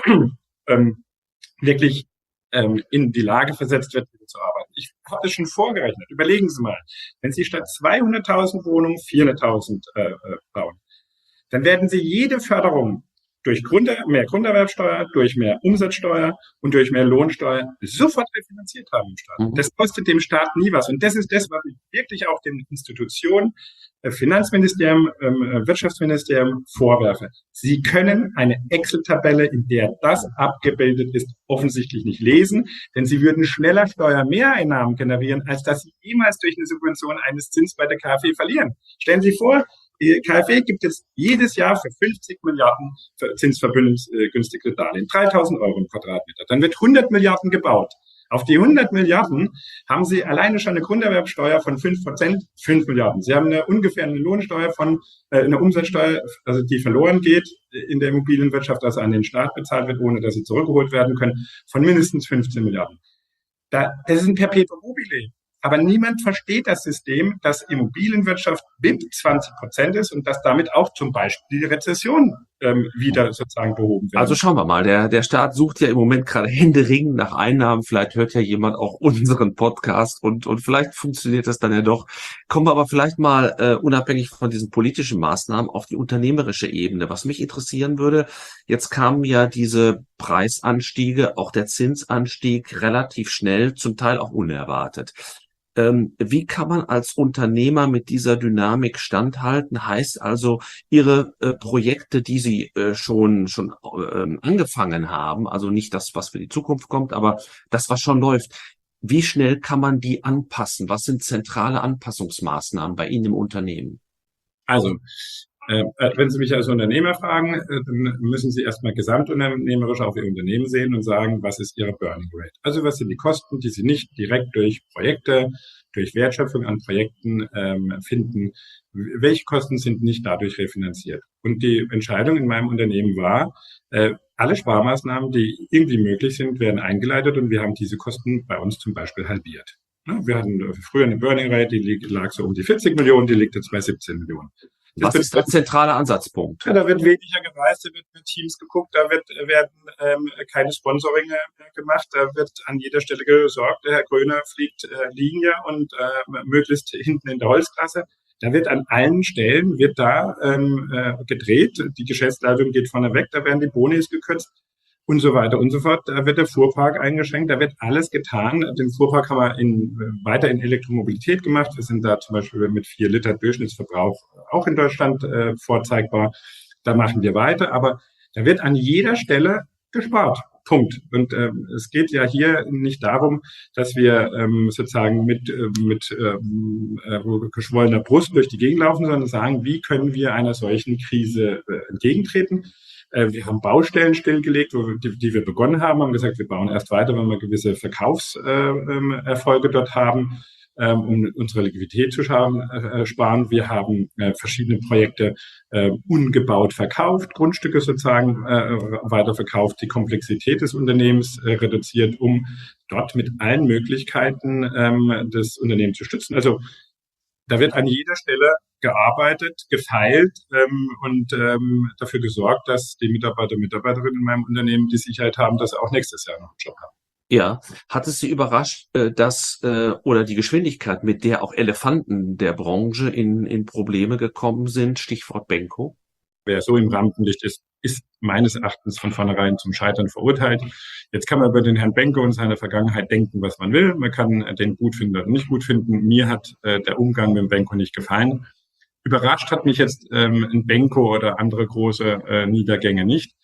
[SPEAKER 3] ähm, wirklich ähm, in die Lage versetzt wird, wieder zu arbeiten. Ich habe das schon vorgerechnet. Überlegen Sie mal, wenn Sie statt zweihunderttausend Wohnungen vierhunderttausend äh, bauen, dann werden Sie jede Förderung durch Grund, mehr Grunderwerbsteuer, durch mehr Umsatzsteuer und durch mehr Lohnsteuer sofort refinanziert haben im Staat. Mhm. Das kostet dem Staat nie was. Und das ist das, was ich wirklich auch den Institutionen, Finanzministerium, Wirtschaftsministerium vorwerfe. Sie können eine Excel-Tabelle, in der das abgebildet ist, offensichtlich nicht lesen, denn sie würden schneller Steuermehreinnahmen generieren, als dass sie jemals durch eine Subvention eines Zins bei der KfW verlieren. Stellen Sie vor, die KfW gibt es jedes Jahr für fünfzig Milliarden zinsvergünstigte Darlehen, dreitausend Euro im Quadratmeter. Dann wird hundert Milliarden gebaut. Auf die hundert Milliarden haben Sie alleine schon eine Grunderwerbsteuer von fünf Prozent, fünf Milliarden. Sie haben eine ungefähr eine Lohnsteuer von, äh, eine Umsatzsteuer, also die verloren geht in der Immobilienwirtschaft, also an den Staat bezahlt wird, ohne dass sie zurückgeholt werden können, von mindestens fünfzehn Milliarden. Da, das ist ein Perpetuum mobile. Aber niemand versteht das System, dass Immobilienwirtschaft B I P zwanzig Prozent ist und dass damit auch zum Beispiel die Rezession ähm, wieder sozusagen behoben wird.
[SPEAKER 2] Also schauen wir mal, der, der Staat sucht ja im Moment gerade händeringend nach Einnahmen. Vielleicht hört ja jemand auch unseren Podcast und, und vielleicht funktioniert das dann ja doch. Kommen wir aber vielleicht mal äh, unabhängig von diesen politischen Maßnahmen auf die unternehmerische Ebene. Was mich interessieren würde, jetzt kamen ja diese Preisanstiege, auch der Zinsanstieg relativ schnell, zum Teil auch unerwartet. Ähm, wie kann man als Unternehmer mit dieser Dynamik standhalten? Heißt also, Ihre äh, Projekte, die Sie äh, schon schon äh, angefangen haben, also nicht das, was für die Zukunft kommt, aber das, was schon läuft, wie schnell kann man die anpassen? Was sind zentrale Anpassungsmaßnahmen bei Ihnen im Unternehmen?
[SPEAKER 3] Also, äh, wenn Sie mich als Unternehmer fragen, äh, dann müssen Sie erstmal gesamtunternehmerisch auf Ihr Unternehmen sehen und sagen, was ist Ihre Burning Rate? Also was sind die Kosten, die Sie nicht direkt durch Projekte, durch Wertschöpfung an Projekten ähm, finden? Welche Kosten sind nicht dadurch refinanziert? Und die Entscheidung in meinem Unternehmen war, äh, alle Sparmaßnahmen, die irgendwie möglich sind, werden eingeleitet und wir haben diese Kosten bei uns zum Beispiel halbiert. Wir hatten früher eine Burning Rate, die lag so um die vierzig Millionen, die liegt jetzt bei siebzehn Millionen.
[SPEAKER 2] Was ist der zentrale Ansatzpunkt?
[SPEAKER 3] Ja, da wird weniger gereist, da wird mit Teams geguckt, da wird, werden ähm, keine Sponsoringe gemacht, da wird an jeder Stelle gesorgt, der Herr Gröner fliegt äh, Linie und äh, möglichst hinten in der Holzklasse. Da wird an allen Stellen, wird da ähm, äh, gedreht, die Geschäftsleitung geht vorne weg, da werden die Bonis gekürzt und so weiter und so fort. Da wird der Fuhrpark eingeschränkt, da wird alles getan. Den Fuhrpark haben wir in, weiter in Elektromobilität gemacht. Wir sind da zum Beispiel mit vier Liter Durchschnittsverbrauch auch in Deutschland äh, vorzeigbar. Da machen wir weiter, aber da wird an jeder Stelle gespart. Punkt. Und äh, es geht ja hier nicht darum, dass wir ähm, sozusagen mit, äh, mit ähm, äh, geschwollener Brust durch die Gegend laufen, sondern sagen, wie können wir einer solchen Krise äh, entgegentreten. Wir haben Baustellen stillgelegt, wo wir, die, die wir begonnen haben, haben gesagt, wir bauen erst weiter, wenn wir gewisse Verkaufserfolge äh, dort haben, ähm, um unsere Liquidität zu schaden, äh, sparen. Wir haben äh, verschiedene Projekte äh, ungebaut verkauft, Grundstücke sozusagen äh, weiterverkauft, die Komplexität des Unternehmens äh, reduziert, um dort mit allen Möglichkeiten ähm, das Unternehmen zu stützen. Also da wird an jeder Stelle gearbeitet, gefeilt ähm, und ähm, dafür gesorgt, dass die Mitarbeiter und Mitarbeiterinnen in meinem Unternehmen die Sicherheit haben, dass sie auch nächstes Jahr noch einen Job haben.
[SPEAKER 2] Ja, hat es Sie überrascht, äh, dass äh, oder die Geschwindigkeit, mit der auch Elefanten der Branche in, in Probleme gekommen sind, Stichwort Benko?
[SPEAKER 3] Wer so im Rampenlicht ist, ist meines Erachtens von vornherein zum Scheitern verurteilt. Jetzt kann man über den Herrn Benko und seine Vergangenheit denken, was man will. Man kann den gut finden oder nicht gut finden. Mir hat äh, der Umgang mit dem Benko nicht gefallen. Überrascht hat mich jetzt ähm, ein Benko oder andere große äh, Niedergänge nicht.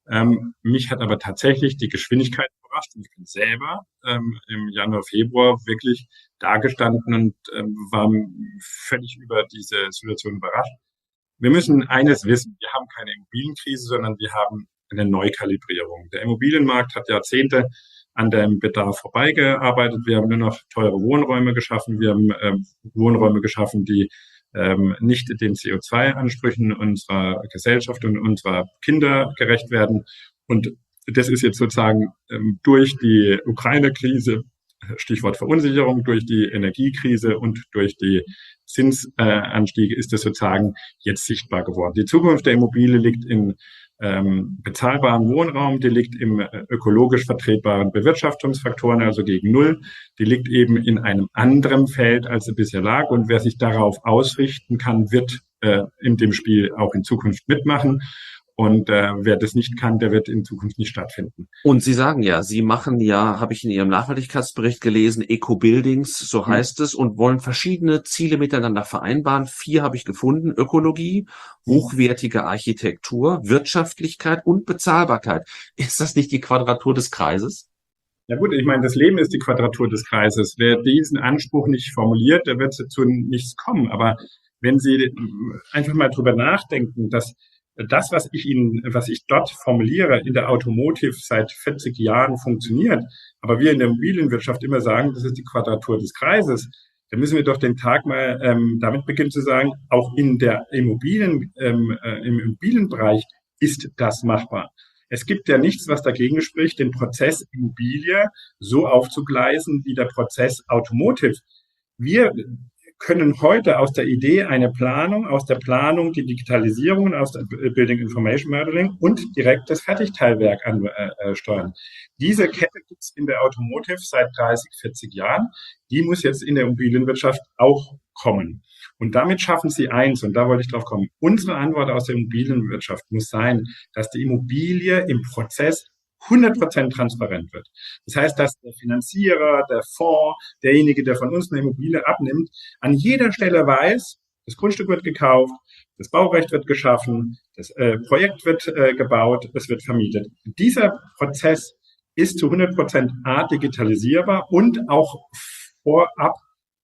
[SPEAKER 3] Ähm, mich hat aber tatsächlich die Geschwindigkeit überrascht. Ich bin selber ähm, im Januar, Februar wirklich dagestanden und ähm, war völlig über diese Situation überrascht. Wir müssen eines wissen, wir haben keine Immobilienkrise, sondern wir haben eine Neukalibrierung. Der Immobilienmarkt hat Jahrzehnte an dem Bedarf vorbeigearbeitet. Wir haben nur noch teure Wohnräume geschaffen. Wir haben ähm, Wohnräume geschaffen, die ähm, nicht den C O zwei Ansprüchen unserer Gesellschaft und unserer Kinder gerecht werden. Und das ist jetzt sozusagen ähm, durch die Ukraine-Krise, Stichwort Verunsicherung, durch die Energiekrise und durch die Zinsanstiege ist es sozusagen jetzt sichtbar geworden. Die Zukunft der Immobilie liegt in ähm, bezahlbaren Wohnraum, die liegt im äh, ökologisch vertretbaren Bewirtschaftungsfaktoren, also gegen Null. Die liegt eben in einem anderen Feld, als sie bisher lag. Und wer sich darauf ausrichten kann, wird äh, in dem Spiel auch in Zukunft mitmachen. Und äh, wer das nicht kann, der wird in Zukunft nicht stattfinden.
[SPEAKER 2] Und Sie sagen ja, Sie machen ja, habe ich in Ihrem Nachhaltigkeitsbericht gelesen, Eco-Buildings, so heißt es, und wollen verschiedene Ziele miteinander vereinbaren. Vier habe ich gefunden: Ökologie, hochwertige Architektur, Wirtschaftlichkeit und Bezahlbarkeit. Ist das nicht die Quadratur des Kreises?
[SPEAKER 3] Ja gut, ich meine, das Leben ist die Quadratur des Kreises. Wer diesen Anspruch nicht formuliert, der wird zu nichts kommen. Aber wenn Sie einfach mal drüber nachdenken, dass das, was ich Ihnen, was ich dort formuliere, in der Automotive seit vierzig Jahren funktioniert, aber wir in der Immobilienwirtschaft immer sagen, das ist die Quadratur des Kreises, dann müssen wir doch den Tag mal ähm, damit beginnen zu sagen, auch in der Immobilien, ähm, äh, im Immobilienbereich ist das machbar. Es gibt ja nichts, was dagegen spricht, den Prozess Immobilie so aufzugleisen wie der Prozess Automotive. Wir können heute aus der Idee eine Planung, aus der Planung die Digitalisierung, aus der Building Information Modeling und direkt das Fertigteilwerk ansteuern. Diese Kette gibt es in der Automotive seit dreißig, vierzig Jahren. Die muss jetzt in der Immobilienwirtschaft auch kommen. Und damit schaffen sie eins, und da wollte ich drauf kommen. Unsere Antwort aus der Immobilienwirtschaft muss sein, dass die Immobilie im Prozess hundert Prozent transparent wird. Das heißt, dass der Finanzierer, der Fonds, derjenige, der von uns eine Immobilie abnimmt, an jeder Stelle weiß, das Grundstück wird gekauft, das Baurecht wird geschaffen, das äh, Projekt wird äh, gebaut, es wird vermietet. Dieser Prozess ist zu hundert Prozent A, digitalisierbar und auch vorab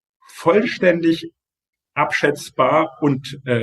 [SPEAKER 3] vollständig abschätzbar und äh,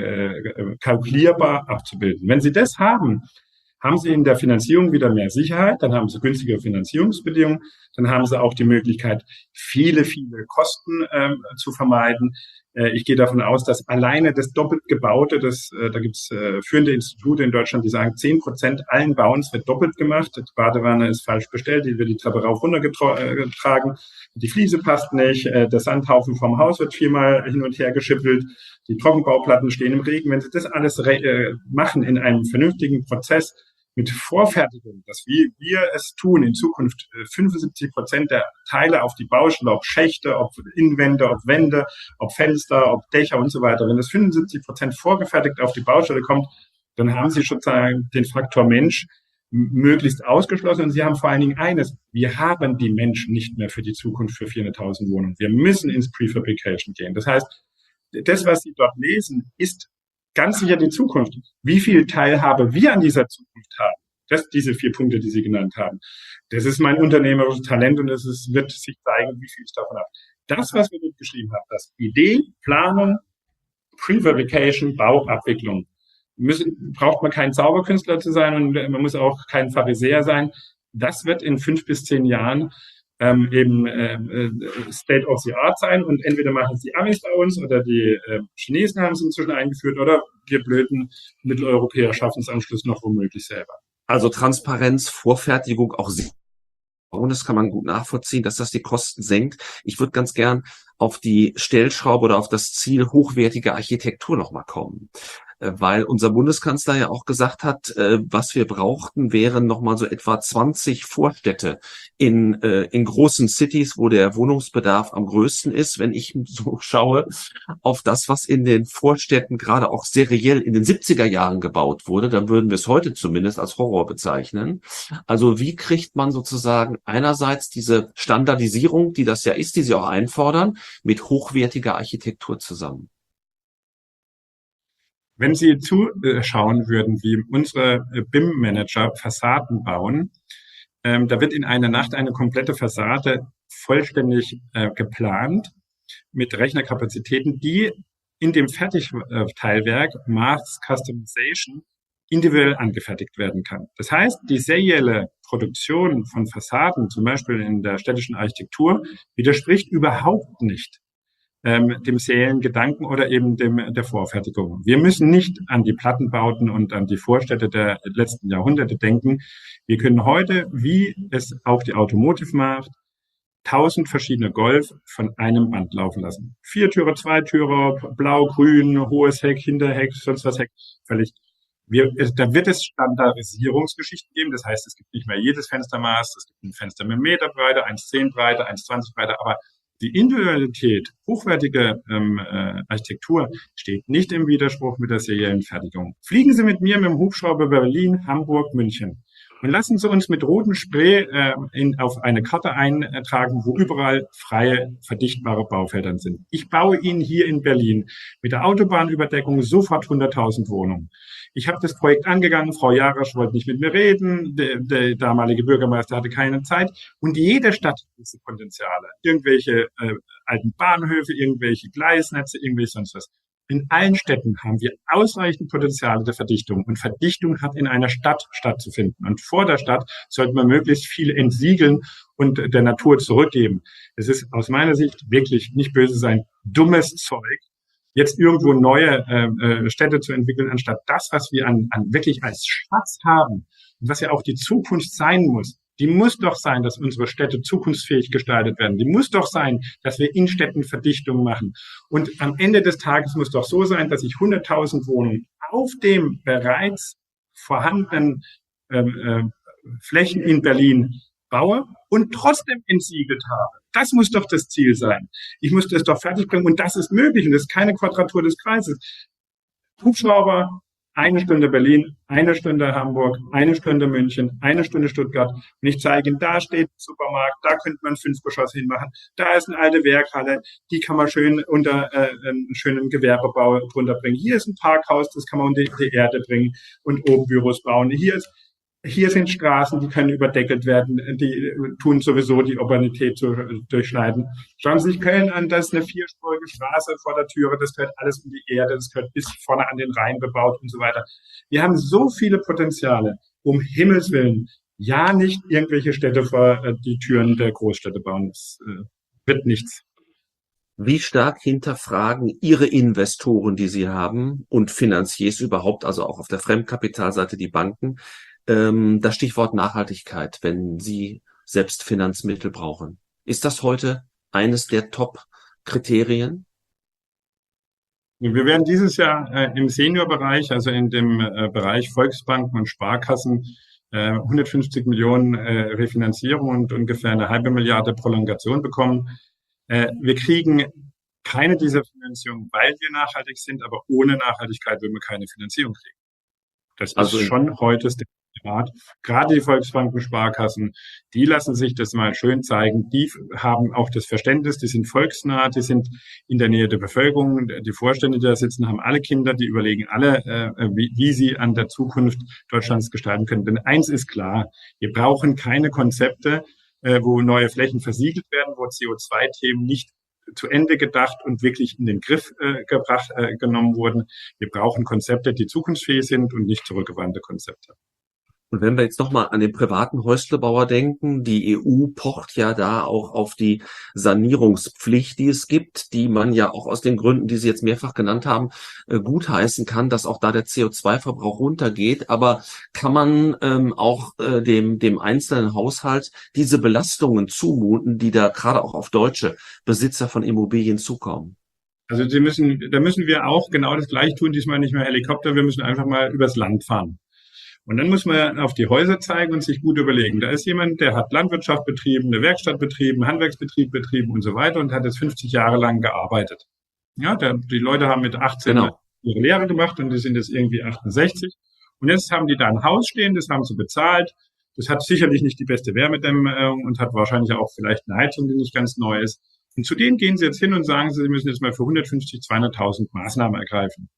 [SPEAKER 3] äh, kalkulierbar abzubilden. Wenn Sie das haben, haben Sie in der Finanzierung wieder mehr Sicherheit, dann haben Sie günstige Finanzierungsbedingungen, dann haben Sie auch die Möglichkeit, viele, viele Kosten ähm, zu vermeiden. Äh, ich gehe davon aus, dass alleine das doppelt gebaute, das, äh, da gibt es äh, führende Institute in Deutschland, die sagen, zehn Prozent allen Bauens wird doppelt gemacht. Die Badewanne ist falsch bestellt, die wird die Treppe rauf runter getragen, die Fliese passt nicht, äh, der Sandhaufen vom Haus wird viermal hin und her geschippelt, die Trockenbauplatten stehen im Regen. Wenn Sie das alles äh, machen in einem vernünftigen Prozess, mit Vorfertigung, dass wir, wir es tun, in Zukunft fünfundsiebzig Prozent der Teile auf die Baustelle, ob Schächte, ob Innenwände, ob Wände, ob Fenster, ob Dächer und so weiter. Wenn das fünfundsiebzig Prozent vorgefertigt auf die Baustelle kommt, dann haben Sie sozusagen den Faktor Mensch möglichst ausgeschlossen. Und Sie haben vor allen Dingen eines: Wir haben die Menschen nicht mehr für die Zukunft für vierhunderttausend Wohnungen. Wir müssen ins Prefabrication gehen. Das heißt, das, was Sie dort lesen, ist ganz sicher die Zukunft. Wie viel Teilhabe wir an dieser Zukunft haben, das, diese vier Punkte, die Sie genannt haben, das ist mein unternehmerisches Talent und es ist, wird sich zeigen, wie viel ich davon habe. Das, was wir dort geschrieben haben, das Idee, Planung, Prefabrication, Bau, Abwicklung, müssen, braucht man kein Zauberkünstler zu sein und man muss auch kein Pharisäer sein. Das wird in fünf bis zehn Jahren Ähm, eben äh, State of the Art sein und entweder machen es die Amis bei uns oder die äh, Chinesen haben es inzwischen eingeführt oder wir blöden Mitteleuropäer schaffen es am Schluss noch womöglich selber.
[SPEAKER 2] Also Transparenz, Vorfertigung, auch sehr. Und das kann man gut nachvollziehen, dass das die Kosten senkt. Ich würde ganz gern auf die Stellschraube oder auf das Ziel hochwertige Architektur nochmal kommen. Weil unser Bundeskanzler ja auch gesagt hat, was wir brauchten, wären nochmal so etwa zwanzig Vorstädte in, in großen Cities, wo der Wohnungsbedarf am größten ist. Wenn ich so schaue auf das, was in den Vorstädten gerade auch seriell in den siebziger Jahren gebaut wurde, dann würden wir es heute zumindest als Horror bezeichnen. Also wie kriegt man sozusagen einerseits diese Standardisierung, die das ja ist, die Sie auch einfordern, mit hochwertiger Architektur zusammen?
[SPEAKER 3] Wenn Sie zuschauen würden, wie unsere B I M-Manager Fassaden bauen, ähm, da wird in einer Nacht eine komplette Fassade vollständig äh, geplant mit Rechnerkapazitäten, die in dem Fertigteilwerk Mass Customization individuell angefertigt werden kann. Das heißt, die serielle Produktion von Fassaden, zum Beispiel in der städtischen Architektur, widerspricht überhaupt nicht ähm, dem seriellen Gedanken oder eben dem der Vorfertigung. Wir müssen nicht an die Plattenbauten und an die Vorstädte der letzten Jahrhunderte denken. Wir können heute, wie es auch die Automotive macht, tausend verschiedene Golf von einem Band laufen lassen. Viertürer, Zweitürer, Blau, Grün, hohes Heck, Hinterheck, sonst was Heck, völlig. Wir, da wird es Standardisierungsgeschichten geben. Das heißt, es gibt nicht mehr jedes Fenstermaß. Es gibt ein Fenster mit Meterbreite, eins Komma zehn Breite, eins Komma zwanzig Breite. Aber die Individualität, hochwertige ähm, äh, Architektur steht nicht im Widerspruch mit der seriellen Fertigung. Fliegen Sie mit mir mit dem Hubschrauber über Berlin, Hamburg, München. Und lassen Sie uns mit rotem Spray äh, in, auf eine Karte eintragen, wo überall freie, verdichtbare Baufelder sind. Ich baue Ihnen hier in Berlin mit der Autobahnüberdeckung sofort hunderttausend Wohnungen. Ich habe das Projekt angegangen, Frau Jarasch wollte nicht mit mir reden, der, der damalige Bürgermeister hatte keine Zeit. Und jede Stadt hat diese Potenziale. Irgendwelche äh, alten Bahnhöfe, irgendwelche Gleisnetze, irgendwelche sonst was. In allen Städten haben wir ausreichend Potenziale der Verdichtung. Und Verdichtung hat in einer Stadt stattzufinden. Und vor der Stadt sollte man möglichst viel entsiegeln und der Natur zurückgeben. Es ist aus meiner Sicht wirklich, nicht böse sein, dummes Zeug, jetzt irgendwo neue äh, Städte zu entwickeln, anstatt das, was wir an, an wirklich als Schatz haben und was ja auch die Zukunft sein muss. Die muss doch sein, dass unsere Städte zukunftsfähig gestaltet werden. Die muss doch sein, dass wir in Städten Verdichtung machen. Und am Ende des Tages muss doch so sein, dass ich hunderttausend Wohnungen auf dem bereits vorhandenen äh, äh, Flächen in Berlin baue und trotzdem entsiegelt habe. Das muss doch das Ziel sein. Ich muss das doch fertigbringen und das ist möglich und das ist keine Quadratur des Kreises. Hubschrauber, eine Stunde Berlin, eine Stunde Hamburg, eine Stunde München, eine Stunde Stuttgart. Und ich zeige Ihnen, da steht ein Supermarkt, da könnte man fünf Geschosse hinmachen. Da ist eine alte Werkhalle, die kann man schön unter äh, einen schönen Gewerbebau drunter bringen. Hier ist ein Parkhaus, das kann man unter die Erde bringen und oben Büros bauen. Hier ist Hier sind Straßen, die können überdeckelt werden, die tun sowieso die Urbanität zu, durchschneiden. Schauen Sie sich Köln an, das ist eine vierspurige Straße vor der Türe, das gehört alles in die Erde, das gehört bis vorne an den Rhein bebaut und so weiter. Wir haben so viele Potenziale, um Himmels Willen, ja nicht irgendwelche Städte vor die Türen der Großstädte bauen, das äh, wird nichts.
[SPEAKER 2] Wie stark hinterfragen Ihre Investoren, die Sie haben, und Finanziers überhaupt, also auch auf der Fremdkapitalseite die Banken, das Stichwort Nachhaltigkeit, wenn Sie selbst Finanzmittel brauchen? Ist das heute eines der Top-Kriterien?
[SPEAKER 3] Wir werden dieses Jahr äh, im Seniorbereich, also in dem äh, Bereich Volksbanken und Sparkassen, äh, hundertfünfzig Millionen äh, Refinanzierung und ungefähr eine halbe Milliarde Prolongation bekommen. Äh, wir kriegen keine dieser Finanzierungen, weil wir nachhaltig sind, aber ohne Nachhaltigkeit würden wir keine Finanzierung kriegen. Das also ist schon heute der Rat. Gerade die Volksbanken, Sparkassen, die lassen sich das mal schön zeigen. Die haben auch das Verständnis, die sind volksnah, die sind in der Nähe der Bevölkerung. Die Vorstände, die da sitzen, haben alle Kinder, die überlegen alle, äh, wie, wie sie an der Zukunft Deutschlands gestalten können. Denn eins ist klar, wir brauchen keine Konzepte, äh, wo neue Flächen versiegelt werden, wo C O zwei Themen nicht zu Ende gedacht und wirklich in den Griff äh, gebracht, äh, genommen wurden. Wir brauchen Konzepte, die zukunftsfähig sind und nicht zurückgewandte Konzepte.
[SPEAKER 2] Und wenn wir jetzt nochmal an den privaten Häuslebauer denken, die E U pocht ja da auch auf die Sanierungspflicht, die es gibt, die man ja auch aus den Gründen, die Sie jetzt mehrfach genannt haben, gutheißen kann, dass auch da der C O zwei Verbrauch runtergeht. Aber kann man ähm, auch äh, dem, dem einzelnen Haushalt diese Belastungen zumuten, die da gerade auch auf deutsche Besitzer von Immobilien zukommen?
[SPEAKER 3] Also Sie müssen, da müssen wir auch genau das Gleiche tun, diesmal nicht mehr Helikopter, wir müssen einfach mal übers Land fahren. Und dann muss man auf die Häuser zeigen und sich gut überlegen. Da ist jemand, der hat Landwirtschaft betrieben, eine Werkstatt betrieben, Handwerksbetrieb betrieben und so weiter und hat jetzt fünfzig Jahre lang gearbeitet. Ja, der, die Leute haben mit achtzehn genau. ihre Lehre gemacht und die sind jetzt irgendwie achtundsechzig. Und jetzt haben die da ein Haus stehen, das haben sie bezahlt. Das hat sicherlich nicht die beste Wärmedämmung und hat wahrscheinlich auch vielleicht eine Heizung, die nicht ganz neu ist. Und zu denen gehen sie jetzt hin und sagen, sie müssen jetzt mal für hundertfünfzig, zweihunderttausend Maßnahmen ergreifen.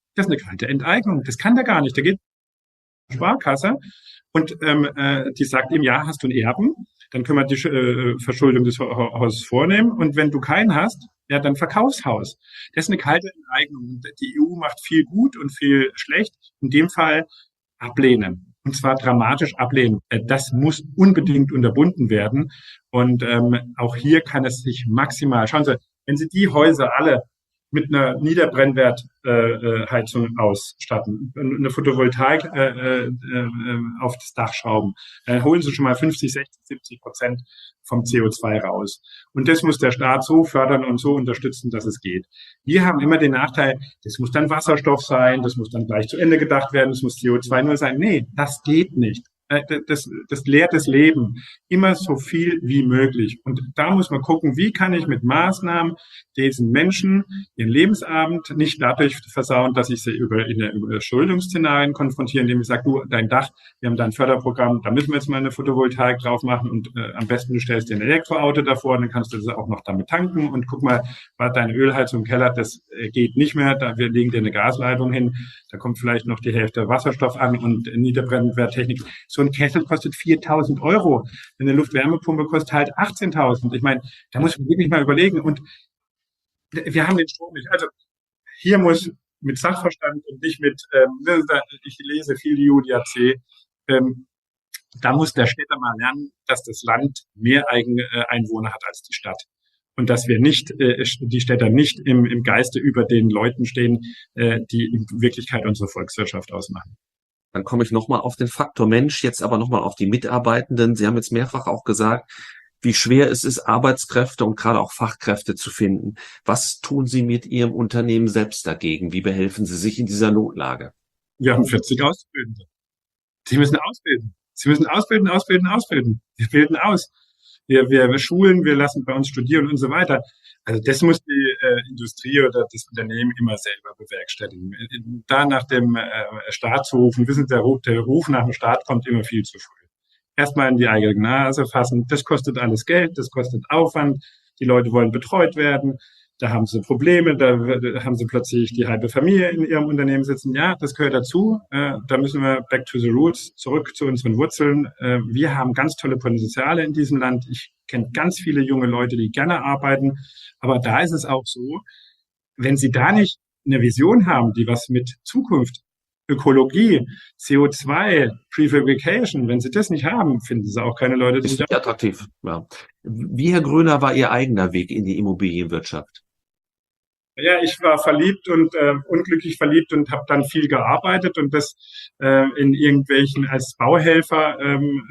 [SPEAKER 3] Das ist eine kalte Enteignung. Das kann der gar nicht. Der geht zur Sparkasse und ähm, äh, die sagt ihm, ja, hast du einen Erben? Dann können wir die äh, Verschuldung des Hauses vornehmen. Und wenn du keinen hast, ja, dann Verkaufshaus. Das ist eine kalte Enteignung. Die E U macht viel gut und viel schlecht. In dem Fall ablehnen. Und zwar dramatisch ablehnen. Das muss unbedingt unterbunden werden. Und ähm, auch hier kann es sich maximal, schauen Sie, wenn Sie die Häuser alle mit einer Niederbrennwertheizung äh, ausstatten, eine Photovoltaik äh, äh, auf das Dach schrauben, dann holen Sie schon mal fünfzig, sechzig, siebzig Prozent vom C O zwei raus. Und das muss der Staat so fördern und so unterstützen, dass es geht. Wir haben immer den Nachteil, das muss dann Wasserstoff sein, das muss dann gleich zu Ende gedacht werden, das muss C O zwei null sein. Nee, das geht nicht. Das, das lehrt das Leben. Immer so viel wie möglich. Und da muss man gucken, wie kann ich mit Maßnahmen diesen Menschen ihren Lebensabend nicht dadurch versauen, dass ich sie über in der Überschuldungsszenarien konfrontiere, indem ich sage, du, dein Dach, wir haben da ein Förderprogramm, da müssen wir jetzt mal eine Photovoltaik drauf machen und äh, am besten du stellst dir ein Elektroauto davor, dann kannst du das auch noch damit tanken und guck mal, war deine Ölheizung im Keller, das äh, geht nicht mehr, da wir legen dir eine Gasleitung hin, da kommt vielleicht noch die Hälfte Wasserstoff an und Niederbrennwerttechnik. So ein Kessel kostet viertausend Euro. Eine Luftwärmepumpe kostet halt achtzehntausend. Ich meine, da muss man wirklich mal überlegen. Und wir haben den Strom nicht. Also hier muss mit Sachverstand und nicht mit, ähm, ich lese viel U D A C, ähm, da muss der Städter mal lernen, dass das Land mehr eigene Einwohner hat als die Stadt. Und dass wir nicht, äh, die Städter nicht im, im Geiste über den Leuten stehen, äh, die in Wirklichkeit unsere Volkswirtschaft ausmachen.
[SPEAKER 2] Dann komme ich nochmal auf den Faktor Mensch, jetzt aber nochmal auf die Mitarbeitenden. Sie haben jetzt mehrfach auch gesagt, wie schwer es ist, Arbeitskräfte und gerade auch Fachkräfte zu finden. Was tun Sie mit Ihrem Unternehmen selbst dagegen? Wie behelfen Sie sich in dieser Notlage?
[SPEAKER 3] Wir haben vierzig Auszubildende. Sie müssen ausbilden. Sie müssen ausbilden, ausbilden, ausbilden. Wir bilden aus. Wir, wir, wir schulen, wir lassen bei uns studieren und so weiter. Also das muss die äh, Industrie oder das Unternehmen immer selber bewerkstelligen. Da nach dem äh, Staat zu rufen, wissen Sie, der Ruf, der Ruf nach dem Staat kommt immer viel zu früh. Erstmal in die eigene Nase fassen, das kostet alles Geld, das kostet Aufwand, die Leute wollen betreut werden, da haben sie Probleme, da, da haben sie plötzlich die halbe Familie in ihrem Unternehmen sitzen. Ja, das gehört dazu, äh, da müssen wir back to the roots, zurück zu unseren Wurzeln. Äh, wir haben ganz tolle Potenziale in diesem Land. Ich kenne ganz viele junge Leute, die gerne arbeiten, aber da ist es auch so, wenn sie da nicht eine Vision haben, die was mit Zukunft, Ökologie, C O zwei, Prefabrication, wenn sie das nicht haben, finden sie auch keine Leute, die
[SPEAKER 2] ist nicht attraktiv. Ja. Wie, Herr Gröner, war Ihr eigener Weg in die Immobilienwirtschaft?
[SPEAKER 3] Ja, ich war verliebt und äh, unglücklich verliebt und habe dann viel gearbeitet und das äh, in irgendwelchen als Bauhelfer ähm,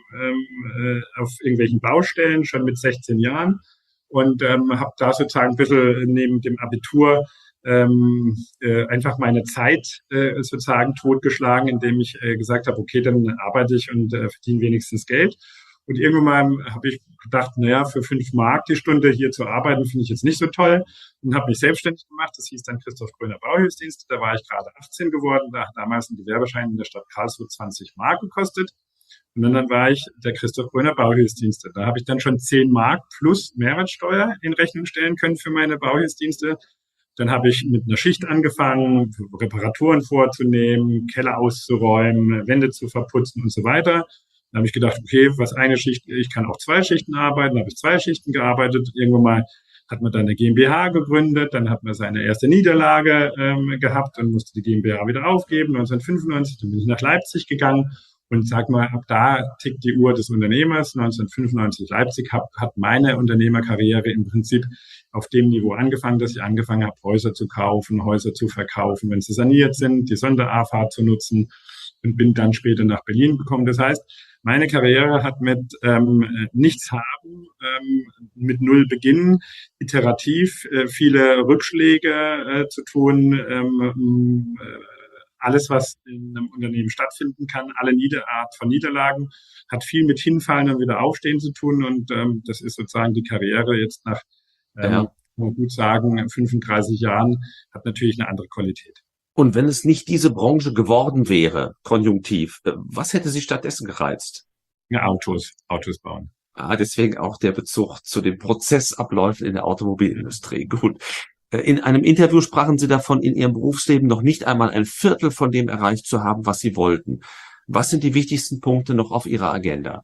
[SPEAKER 3] äh, auf irgendwelchen Baustellen schon mit sechzehn Jahren und ähm, habe da sozusagen ein bisschen neben dem Abitur ähm, äh, einfach meine Zeit äh, sozusagen totgeschlagen, indem ich äh, gesagt habe, okay, dann arbeite ich und äh, verdiene wenigstens Geld. Und irgendwann mal habe ich gedacht, naja, für fünf Mark die Stunde hier zu arbeiten, finde ich jetzt nicht so toll. Und habe mich selbstständig gemacht. Das hieß dann Christoph Gröner Bauhilfsdienst. Da war ich gerade achtzehn geworden. Da hat damals ein Gewerbeschein in der Stadt Karlsruhe zwanzig Mark gekostet. Und dann war ich der Christoph Gröner Bauhilfsdienste. Da habe ich dann schon zehn Mark plus Mehrwertsteuer in Rechnung stellen können für meine Bauhilfsdienste. Dann habe ich mit einer Schicht angefangen, Reparaturen vorzunehmen, Keller auszuräumen, Wände zu verputzen und so weiter. Dann habe ich gedacht, okay, was eine Schicht, ich kann auch zwei Schichten arbeiten, dann habe ich zwei Schichten gearbeitet. Irgendwann mal hat man dann eine GmbH gegründet, dann hat man seine erste Niederlage ähm, gehabt und musste die GmbH wieder aufgeben, neunzehnhundertfünfundneunzig, dann bin ich nach Leipzig gegangen und sag mal, ab da tickt die Uhr des Unternehmers. neunzehnhundertfünfundneunzig Leipzig hab, hat meine Unternehmerkarriere im Prinzip auf dem Niveau angefangen, dass ich angefangen habe, Häuser zu kaufen, Häuser zu verkaufen, wenn sie saniert sind, die Sonder-A-Fahrt zu nutzen und bin dann später nach Berlin gekommen. Das heißt, meine Karriere hat mit ähm, nichts haben, ähm, mit null beginnen, iterativ äh, viele Rückschläge äh, zu tun, ähm, äh, alles, was in einem Unternehmen stattfinden kann, alle Nieder- Art von Niederlagen, hat viel mit Hinfallen und wieder Aufstehen zu tun und ähm, das ist sozusagen die Karriere jetzt nach, ähm, ja. man gut sagen, fünfunddreißig Jahren, hat natürlich eine andere Qualität.
[SPEAKER 2] Und wenn es nicht diese Branche geworden wäre, konjunktiv, was hätte Sie stattdessen gereizt?
[SPEAKER 3] Ja, Autos, Autos bauen.
[SPEAKER 2] Ah, deswegen auch der Bezug zu den Prozessabläufen in der Automobilindustrie. Gut. In einem Interview sprachen Sie davon, in Ihrem Berufsleben noch nicht einmal ein Viertel von dem erreicht zu haben, was Sie wollten. Was sind die wichtigsten Punkte noch auf Ihrer Agenda?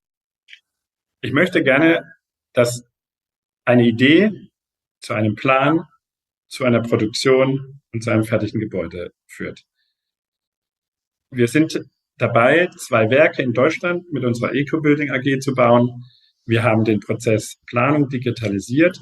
[SPEAKER 3] Ich möchte gerne, dass eine Idee zu einem Plan, zu einer Produktion und zu einem fertigen Gebäude führt. Wir sind dabei, zwei Werke in Deutschland mit unserer Eco-Building A G zu bauen. Wir haben den Prozess Planung digitalisiert.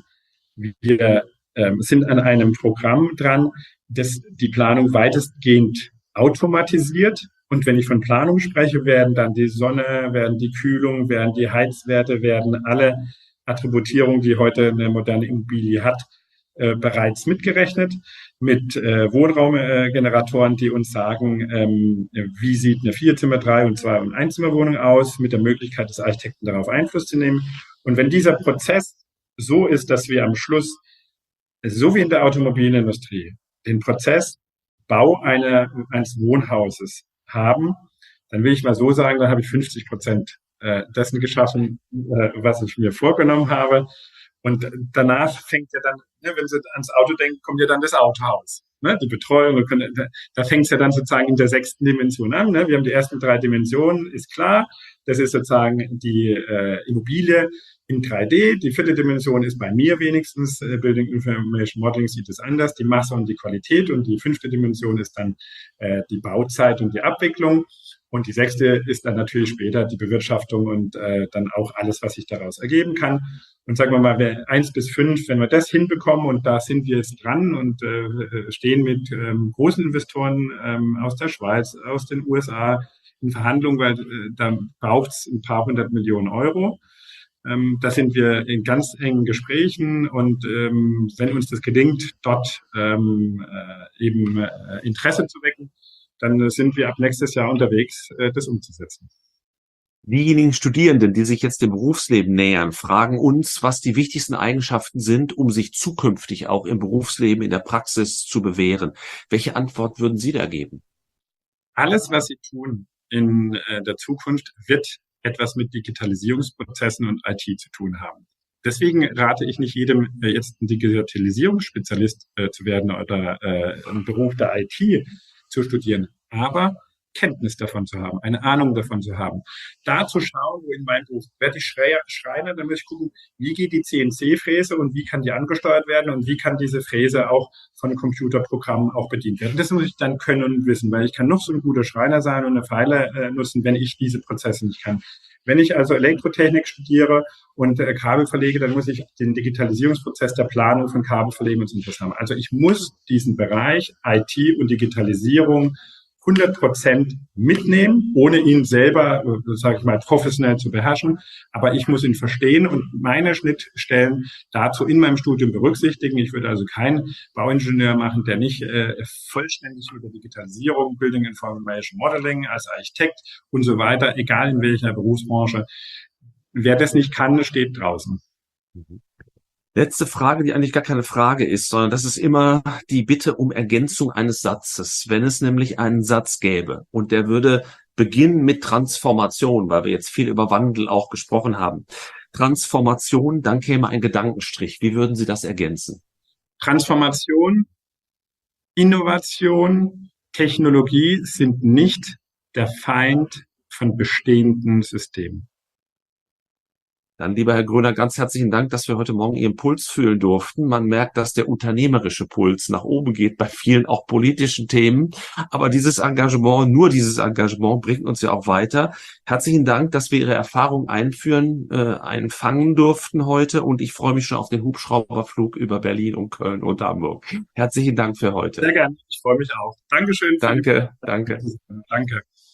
[SPEAKER 3] Wir äh, sind an einem Programm dran, das die Planung weitestgehend automatisiert. Und wenn ich von Planung spreche, werden dann die Sonne, werden die Kühlung, werden die Heizwerte, werden alle Attributierungen, die heute eine moderne Immobilie hat, äh, bereits mitgerechnet, mit äh, Wohnraumgeneratoren, äh, die uns sagen, ähm, wie sieht eine Vierzimmer-, Drei- und Zwei- und Einzimmerwohnung aus, mit der Möglichkeit des Architekten darauf Einfluss zu nehmen. Und wenn dieser Prozess so ist, dass wir am Schluss, so wie in der Automobilindustrie, den Prozess Bau einer, eines Wohnhauses haben, dann will ich mal so sagen, dann habe ich fünfzig Prozent äh, dessen geschaffen, äh, was ich mir vorgenommen habe. Und danach fängt ja dann, ne, wenn Sie ans Auto denken, kommt ja dann das Autohaus, ne, die Betreuung. Und können, da fängt es ja dann sozusagen in der sechsten Dimension an. Ne? Wir haben die ersten drei Dimensionen, ist klar. Das ist sozusagen die äh, Immobilie in drei D. Die vierte Dimension ist bei mir wenigstens, äh, Building Information Modeling sieht es anders, die Masse und die Qualität. Und die fünfte Dimension ist dann äh, die Bauzeit und die Abwicklung. Und die sechste ist dann natürlich später die Bewirtschaftung und äh, dann auch alles, was sich daraus ergeben kann. Und sagen wir mal, wer eins bis fünf, wenn wir das hinbekommen, und da sind wir jetzt dran und äh, stehen mit ähm, großen Investoren ähm, aus der Schweiz, aus den U S A in Verhandlungen, weil äh, da braucht es ein paar hundert Millionen Euro. Ähm, da sind wir in ganz engen Gesprächen und ähm, wenn uns das gelingt, dort ähm, äh, eben äh, Interesse zu wecken, dann sind wir ab nächstes Jahr unterwegs, äh, das umzusetzen.
[SPEAKER 2] Diejenigen Studierenden, die sich jetzt dem Berufsleben nähern, fragen uns, was die wichtigsten Eigenschaften sind, um sich zukünftig auch im Berufsleben, in der Praxis zu bewähren. Welche Antwort würden Sie da geben?
[SPEAKER 3] Alles, was Sie tun in äh, der Zukunft, wird etwas mit Digitalisierungsprozessen und I T zu tun haben. Deswegen rate ich nicht jedem, äh, jetzt ein Digitalisierungsspezialist äh, zu werden oder äh, einen Beruf der I T zu studieren, aber Kenntnis davon zu haben, eine Ahnung davon zu haben. Da zu schauen, wo in meinem Beruf werde ich Schreiner, dann muss ich gucken, wie geht die C N C-Fräse und wie kann die angesteuert werden und wie kann diese Fräse auch von Computerprogrammen auch bedient werden. Das muss ich dann können und wissen, weil ich kann noch so ein guter Schreiner sein und eine Pfeile äh, nutzen, wenn ich diese Prozesse nicht kann. Wenn ich also Elektrotechnik studiere und äh, Kabel verlege, dann muss ich den Digitalisierungsprozess der Planung von Kabelverlegen und so etwas haben. Also ich muss diesen Bereich I T und Digitalisierung hundert Prozent mitnehmen, ohne ihn selber, sage ich mal, professionell zu beherrschen. Aber ich muss ihn verstehen und meine Schnittstellen dazu in meinem Studium berücksichtigen. Ich würde also keinen Bauingenieur machen, der nicht äh, vollständig mit der Digitalisierung, Building Information Modeling als Architekt und so weiter, egal in welcher Berufsbranche. Wer das nicht kann, steht draußen.
[SPEAKER 2] Letzte Frage, die eigentlich gar keine Frage ist, sondern das ist immer die Bitte um Ergänzung eines Satzes. Wenn es nämlich einen Satz gäbe und der würde beginnen mit Transformation, weil wir jetzt viel über Wandel auch gesprochen haben. Transformation, dann käme ein Gedankenstrich. Wie würden Sie das ergänzen?
[SPEAKER 3] Transformation, Innovation, Technologie sind nicht der Feind von bestehenden Systemen.
[SPEAKER 2] Dann, lieber Herr Gröner, ganz herzlichen Dank, dass wir heute Morgen Ihren Puls fühlen durften. Man merkt, dass der unternehmerische Puls nach oben geht bei vielen auch politischen Themen. Aber dieses Engagement, nur dieses Engagement bringt uns ja auch weiter. Herzlichen Dank, dass wir Ihre Erfahrung einführen, äh, einfangen durften heute. Und ich freue mich schon auf den Hubschrauberflug über Berlin und Köln und Hamburg. Herzlichen Dank für heute.
[SPEAKER 3] Sehr gerne. Ich freue mich auch. Dankeschön.
[SPEAKER 2] Danke, danke.
[SPEAKER 3] Danke.